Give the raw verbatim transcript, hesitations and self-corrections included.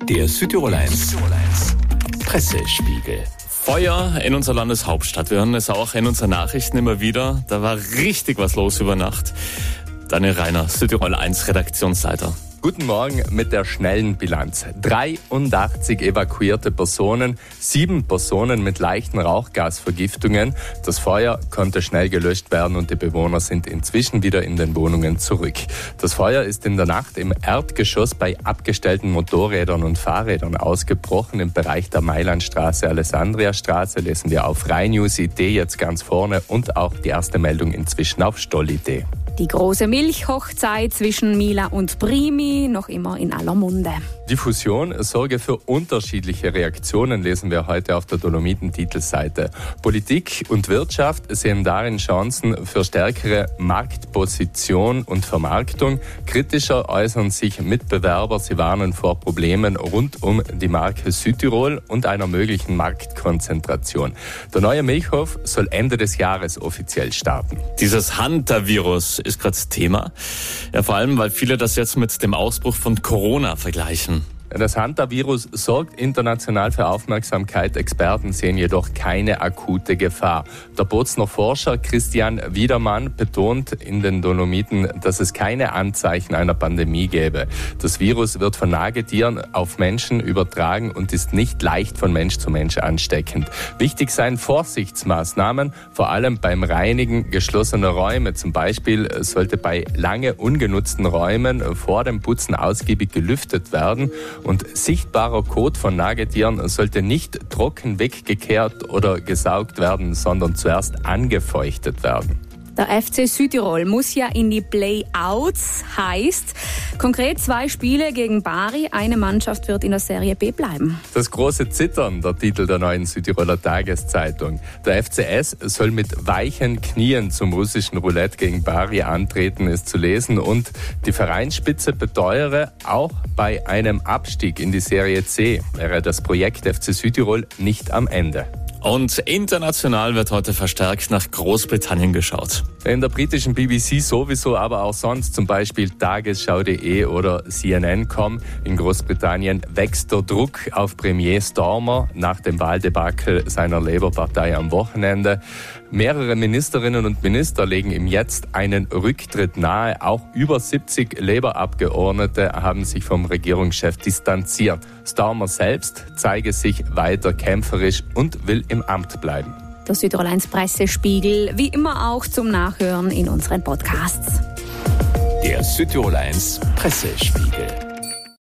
Der Südtirol eins Pressespiegel. Feuer in unserer Landeshauptstadt. Wir hören es auch in unseren Nachrichten immer wieder. Da war richtig was los über Nacht. Daniel Reiner, Südtirol eins Redaktionsleiter. Guten Morgen mit der schnellen Bilanz. dreiundachtzig evakuierte Personen, sieben Personen mit leichten Rauchgasvergiftungen. Das Feuer konnte schnell gelöscht werden und die Bewohner sind inzwischen wieder in den Wohnungen zurück. Das Feuer ist in der Nacht im Erdgeschoss bei abgestellten Motorrädern und Fahrrädern ausgebrochen. Im Bereich der Mailandstraße, Alessandriastraße lesen wir auf rheinnews punkt it jetzt ganz vorne und auch die erste Meldung inzwischen auf stoll punkt it. Die große Milchhochzeit zwischen Mila und Primi, noch immer in aller Munde. Die Fusion sorge für unterschiedliche Reaktionen, lesen wir heute auf der Dolomiten-Titelseite. Politik und Wirtschaft sehen darin Chancen für stärkere Marktposition und Vermarktung. Kritischer äußern sich Mitbewerber, sie warnen vor Problemen rund um die Marke Südtirol und einer möglichen Marktkonzentration. Der neue Milchhof soll Ende des Jahres offiziell starten. Dieses Hantavirus ist gerade Thema. Ja, vor allem, weil viele das jetzt mit dem Ausbruch von Corona vergleichen. Das Hantavirus sorgt international für Aufmerksamkeit. Experten sehen jedoch keine akute Gefahr. Der Bozner Forscher Christian Wiedermann betont in den Dolomiten, dass es keine Anzeichen einer Pandemie gäbe. Das Virus wird von Nagetieren auf Menschen übertragen und ist nicht leicht von Mensch zu Mensch ansteckend. Wichtig seien Vorsichtsmaßnahmen, vor allem beim Reinigen geschlossener Räume. Zum Beispiel sollte bei lange ungenutzten Räumen vor dem Putzen ausgiebig gelüftet werden. Und sichtbarer Kot von Nagetieren sollte nicht trocken weggekehrt oder gesaugt werden, sondern zuerst angefeuchtet werden. Der F C Südtirol muss ja in die Play-Outs, heißt konkret zwei Spiele gegen Bari. Eine Mannschaft wird in der Serie B bleiben. Das große Zittern, der Titel der neuen Südtiroler Tageszeitung. Der F C S soll mit weichen Knien zum russischen Roulette gegen Bari antreten, ist zu lesen. Und die Vereinsspitze beteuere, auch bei einem Abstieg in die Serie C wäre das Projekt F C Südtirol nicht am Ende. Und international wird heute verstärkt nach Großbritannien geschaut. In der britischen B B C sowieso, aber auch sonst, zum Beispiel Tagesschau punkt de oder C N N Punkt com. In Großbritannien wächst der Druck auf Premier Starmer nach dem Wahldebakel seiner Labour-Partei am Wochenende. Mehrere Ministerinnen und Minister legen ihm jetzt einen Rücktritt nahe. Auch über siebzig Labour-Abgeordnete haben sich vom Regierungschef distanziert. Starmer selbst zeige sich weiter kämpferisch und will im Amt bleiben. Der Südtirol eins Pressespiegel, wie immer auch zum Nachhören in unseren Podcasts. Der Südtirol eins Pressespiegel.